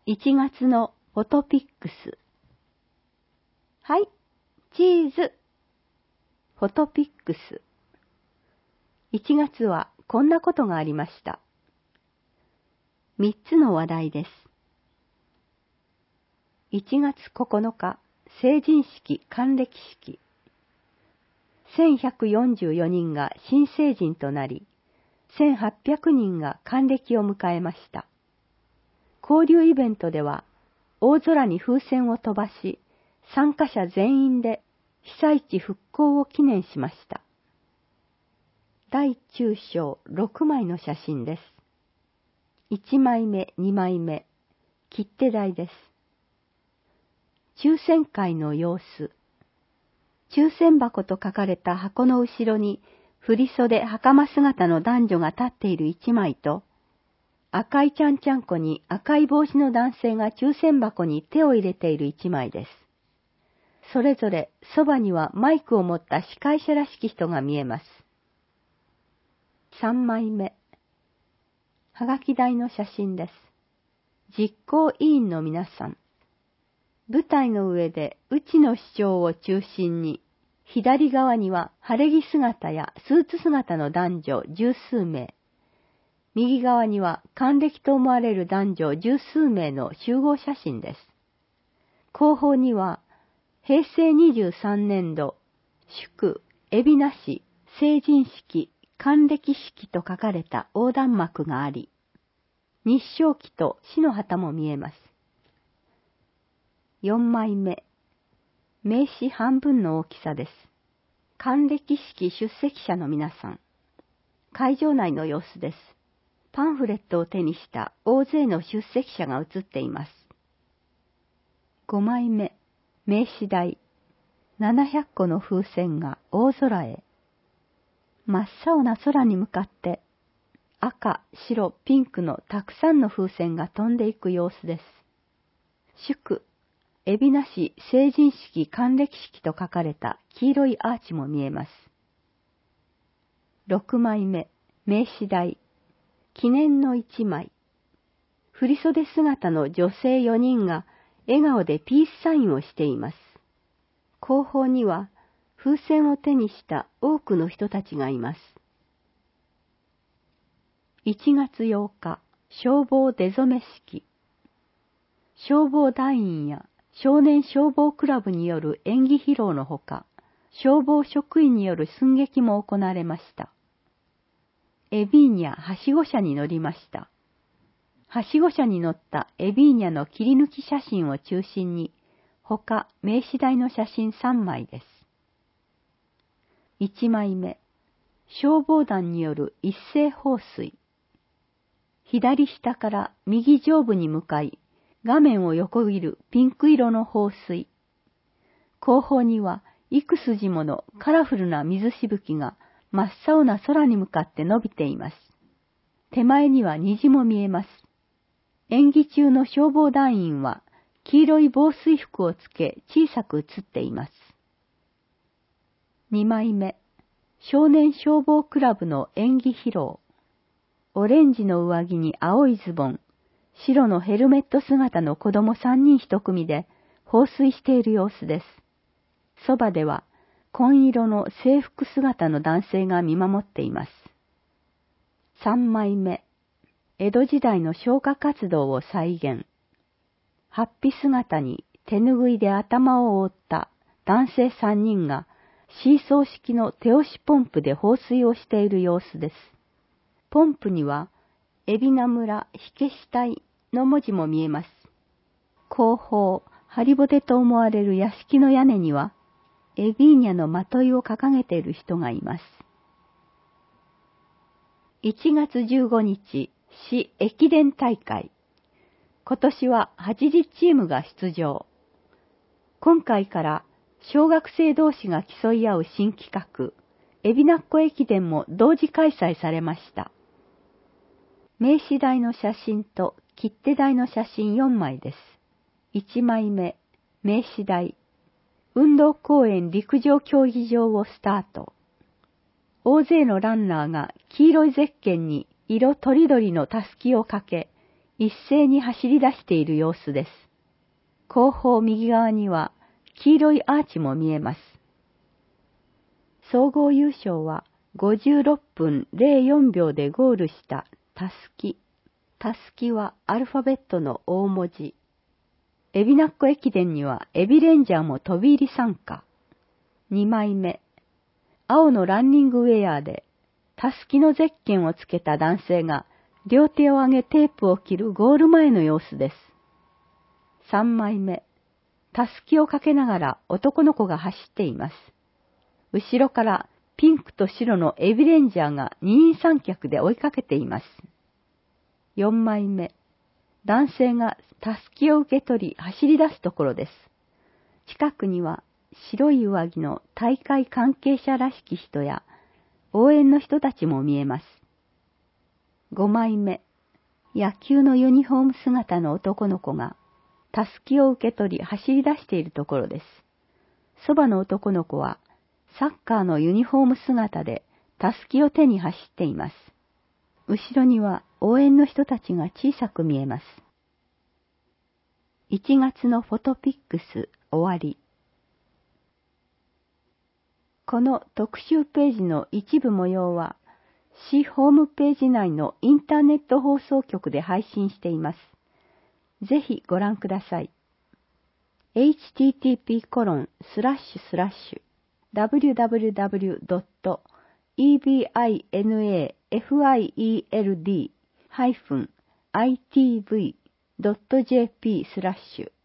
1月のフォトピックス。はい、チーズ。フォトピックス。1月はこんなことがありました。3つの話題です。1月9日、成人式還暦式。1144人が新成人となり、1800人が還暦を迎えました。交流イベントでは、大空に風船を飛ばし、参加者全員で被災地復興を記念しました。大中小6枚の写真です。1枚目、2枚目、切手台です。抽選会の様子。抽選箱と書かれた箱の後ろに、振袖袴姿の男女が立っている1枚と、赤いちゃんちゃんこに赤い帽子の男性が抽選箱に手を入れている1枚です。それぞれそばにはマイクを持った司会者らしき人が見えます。3枚目。はがき台の写真です。実行委員の皆さん。舞台の上で内野市長を中心に、左側には晴れ着姿やスーツ姿の男女十数名。右側には還暦と思われる男女十数名の集合写真です。後方には、平成23年度、祝、海老名市、成人式、還暦式と書かれた横断幕があり、日章旗と市の旗も見えます。4枚目、名刺半分の大きさです。還暦式出席者の皆さん。会場内の様子です。パンフレットを手にした大勢の出席者が写っています。5枚目、名刺台。700個の風船が大空へ。真っ青な空に向かって、赤、白、ピンクのたくさんの風船が飛んでいく様子です。祝、海老名市成人式還暦式と書かれた黄色いアーチも見えます。6枚目、名刺台。記念の1枚。振袖姿の女性4人が笑顔でピースサインをしています。後方には風船を手にした多くの人たちがいます。1月8日、消防出初め式。消防団員や少年消防クラブによる演技披露のほか、消防職員による寸劇も行われました。エビーニャはしご車に乗りました。はしご車に乗ったエビーニャの切り抜き写真を中心に、他名刺台の写真3枚です。1枚目、消防団による一斉放水。左下から右上部に向かい、画面を横切るピンク色の放水。後方には幾筋ものカラフルな水しぶきが真っ青な空に向かって伸びています。手前には虹も見えます。演技中の消防団員は黄色い防水服をつけ小さく映っています。2枚目、少年消防クラブの演技披露。オレンジの上着に青いズボン、白のヘルメット姿の子供3人1組で放水している様子です。そばでは紺色の制服姿の男性が見守っています。3枚目、江戸時代の消火活動を再現。法被姿に手ぬぐいで頭を覆った男性3人がシーソー式の手押しポンプで放水をしている様子です。ポンプには、海老名村火消し隊の文字も見えます。後方、ハリボテと思われる屋敷の屋根には、エビーニャのまといを掲げている人がいます。1月15日、市駅伝大会。今年は80チームが出場。今回から小学生同士が競い合う新企画、海老名っ子駅伝も同時開催されました。名刺台の写真と切手台の写真4枚です。1枚目、名刺台。運動公園陸上競技場をスタート。大勢のランナーが黄色いゼッケンに色とりどりのたすきをかけ、 一斉に走り出している様子です。後方右側には黄色いアーチも見えます。総合優勝は56分04秒でゴールしたたすき。たすきはアルファベットの大文字。エビナッコ駅伝にはエビレンジャーも飛び入り参加。2枚目。青のランニングウェアでたすきのゼッケンをつけた男性が両手を上げテープを切るゴール前の様子です。3枚目。たすきをかけながら男の子が走っています。後ろからピンクと白のエビレンジャーが二人三脚で追いかけています。4枚目。男性がたすきを受け取り走り出すところです。近くには白い上着の大会関係者らしき人や応援の人たちも見えます。5枚目。野球のユニフォーム姿の男の子がたすきを受け取り走り出しているところです。そばの男の子はサッカーのユニフォーム姿でたすきを手に走っています。後ろには応援の人たちが小さく見えます。1月のフォトピックス終わり。この特集ページの一部模様は、市ホームページ内のインターネット放送局で配信しています。ぜひご覧ください。http://www.ebinafield-itv.jp/